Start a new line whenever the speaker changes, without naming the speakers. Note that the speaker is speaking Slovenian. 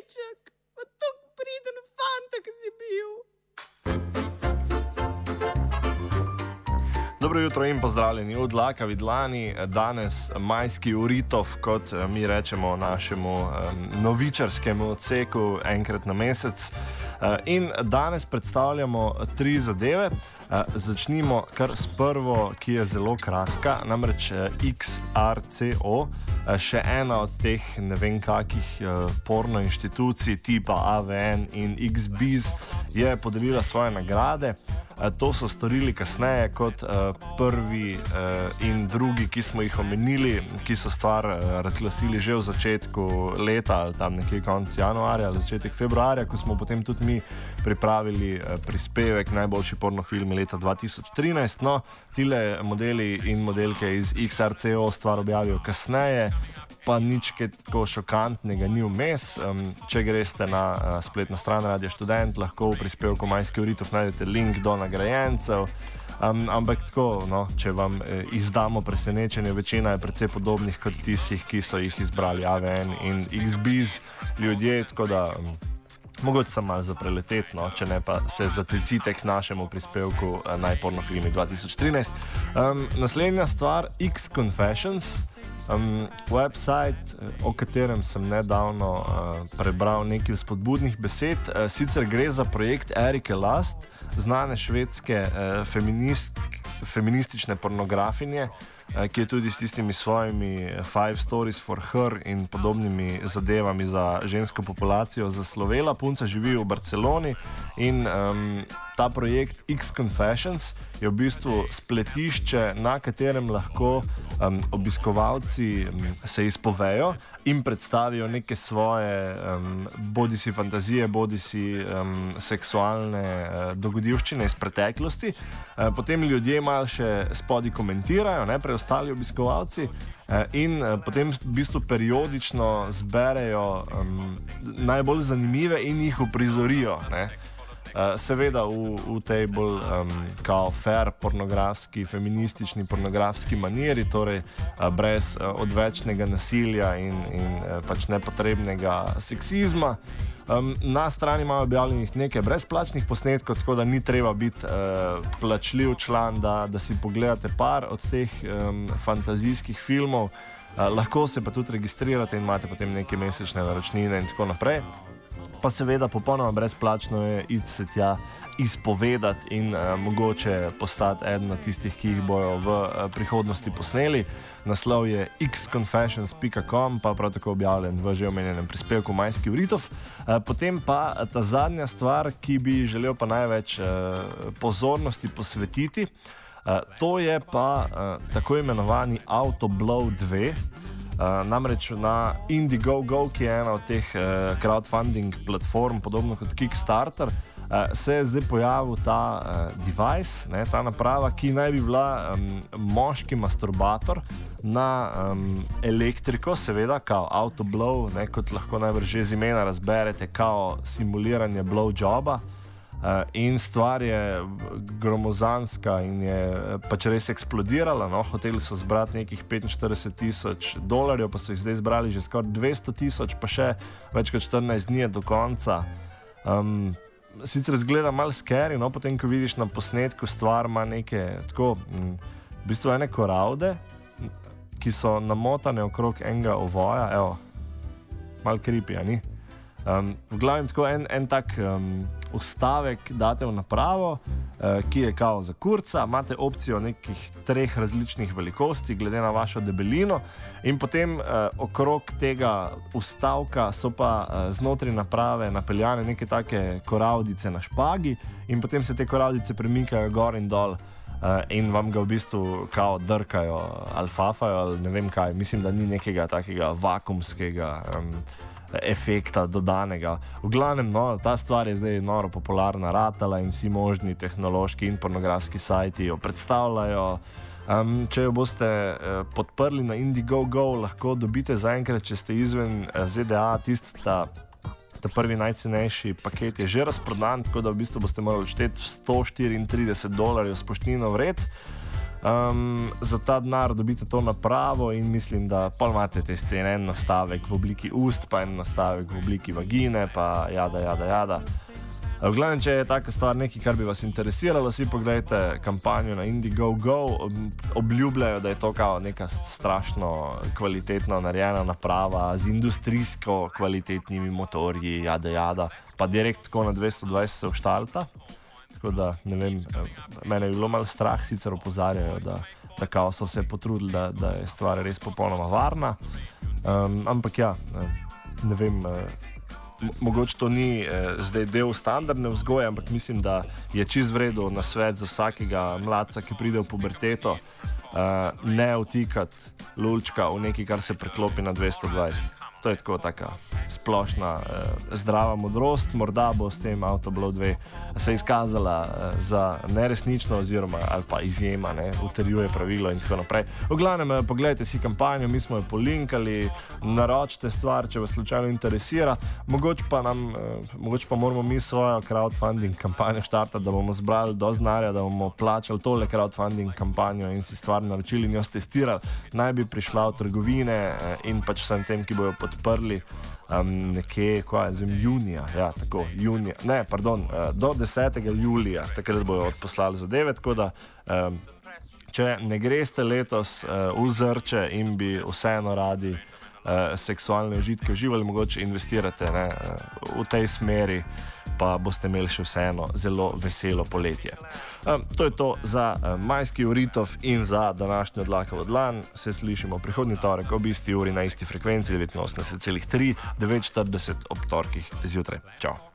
Jajček, pa tako priden fanta, ki si bil.
Dobro jutro in pozdravljeni v Dlakavi dlani. Danes majski uritov, kot mi rečemo našemu novičarskemu odseku enkrat na mesec. In danes predstavljamo 3 zadeve. Začnimo kar s prvo, ki je zelo kratka, namreč XRCO, še ena od teh ne vem kakih porno inštitucij tipa AVN in XBiz je podelila svoje nagrade. To so storili kasneje kot prvi in drugi, ki smo jih omenili, ki so stvar razglasili že v začetku leta ali tam nekje konec januarja ali začetek februarja, ko smo potem tudi mi pripravili prispevek najboljši pornofilmi leta 2013. No, tile modeli in modelke iz XRCO stvar objavijo kasneje, pa nič tako šokantnega ni vmes. Če greste na spletno stran Radio Študent, lahko v prispevku Majski uritov najdete link do nagrajencev. Ampak tako, no, če vam izdamo presenečenje, večina je precej podobnih kot tistih, ki so jih izbrali AVN in XBiz ljudje, tako da mogoče sem malo za preletet, no, če ne pa se zatecite k našemu prispevku Najpornofilmi 2013. Naslednja stvar, X-Confessions, website, o katerem sem nedavno prebral nekaj spodbudnih besed. Sicer gre za projekt Erike Lust, znane švedske feministične pornografinje, ki je tudi s tistimi svojimi 5 Stories for Her in podobnimi zadevami za žensko populacijo zaslovela. Punca živi v Barceloni in ta projekt X-Confessions je v bistvu spletišče, na katerem lahko obiskovalci se izpovejo in predstavijo neke svoje bodisi fantazije, bodisi seksualne dogodivščine iz preteklosti. Potem ljudje malo še spodaj komentirajo, ne, preostali obiskovalci, in potem v bistvu periodično zberejo najbolj zanimive in jih uprizorijo, ne. Seveda v tej bolj kao fair pornografski, feministični pornografski manieri, torej brez odvečnega nasilja in pač nepotrebnega seksizma. Na strani imajo objavljenih nekaj brezplačnih posnetkov, tako da ni treba biti plačljiv član, da si pogledate par od teh fantazijskih filmov. Lahko se pa tudi registrirate in imate potem neke mesečne naročnine in tako naprej. Pa seveda popolnoma brezplačno je iti se tja izpovedati in mogoče postati eden od tistih, ki jih bojo v prihodnosti posneli. Naslov je xconfessions.com, pa prav tako objavljen v že omenjenem prispevku Majski uritov. Potem pa ta zadnja stvar, ki bi želel pa največ pozornosti posvetiti, to je pa tako imenovani Autoblow 2. Namreč na Indiegogo, ki je ena od teh crowdfunding platform, podobno kot Kickstarter, se je zdaj pojavil ta device, ne, ta naprava, ki naj bi bila moški masturbator na elektriko, seveda, kao autoblow, ne, kot lahko najbrž že z imena razberete, kao simuliranje blowjoba. In stvar je gromozanska in je pač res eksplodirala. No? Hoteli so zbrati nekih $45,000, pa so jih zdaj zbrali že skoraj 200,000, pa še več kot 14 dni do konca. Sicer zgleda malo scary, no? Potem ko vidiš na posnetku, stvar ima neke tako, v bistvu ene koralde, ki so namotane okrog enega ovoja, evo, malo creepy, a ni? V glavnem tako en tak vstavek date v napravo, ki je kao za kurca, imate opcijo nekih 3 različnih velikosti glede na vašo debelino in potem okrog tega vstavka so pa znotraj naprave napeljane neke take koraldice na špagi in potem se te koraldice premikajo gor in dol in vam ga v bistvu kao drkajo ali fafajo ali ne vem kaj. Mislim, da ni nekega takega vakumskega efekta dodanega. V glavnem, no, ta stvar je zdaj noro popularna ratala in vsi možni tehnološki in pornografski sajti jo predstavljajo. Če jo boste podprli na Indiegogo, lahko dobite zaenkrat, če ste izven ZDA, ta prvi najcenejši paket je že razprodan, tako da v bistvu boste morali šteti $134 s poštnino vred. Za ta denar dobite to napravo in mislim, da pol imate te scene, en nastavek v obliki ust, pa en nastavek v obliki vagine, pa jada. V glavnem, če je taka stvar nekaj, kar bi vas interesiralo, si pogledajte kampanjo na Indiegogo. Obljubljajo, da je to kao neka strašno kvalitetno narejena naprava z industrijsko kvalitetnimi motorji, jada, pa direkt tako na 220 se vštalta. Tako da, ne vem, mene je bilo malo strah, sicer opozarjajo, da kao so se potrudili, da je stvar res popolnoma varna. Ampak ja, ne vem, mogoče to ni zdaj del standardne vzgoje, ampak mislim, da je čist v redu nasvet za vsakega mladca, ki pride v puberteto, ne vtikati lulčka v nekaj, kar se preklopi na 220. To je tako taka splošna zdrava modrost. Morda bo s tem Autoblow 2 se izkazala za neresnično oziroma ali pa izjema, ne, utrjuje pravilo in tako naprej. V glavnem, pogledajte si kampanjo, mi smo jo polinkali, naročite stvar, če vas slučajno interesira. Mogoče pa moramo mi svojo crowdfunding kampanjo štartati, da bomo zbrali dosti denarja, da bomo plačali tole crowdfunding kampanjo in si stvar naročili in jo testirali. Naj bi prišla v trgovine in pač vsem tem, ki bojo podprli nekje, junija, do 10. julija, takrat bojo odposlali zadeve, tako da če ne greste letos v Zrče in bi vseeno radi seksualne užitke uživali, mogoče investirate v tej smeri, pa boste imeli še vseeno zelo veselo poletje. To je to za majski uritov in za današnjo Dlaka v dlan. Se slišimo prihodnji torek ob isti uri na isti frekvenci 89,3, 9:40 ob torkih zjutraj. Čau!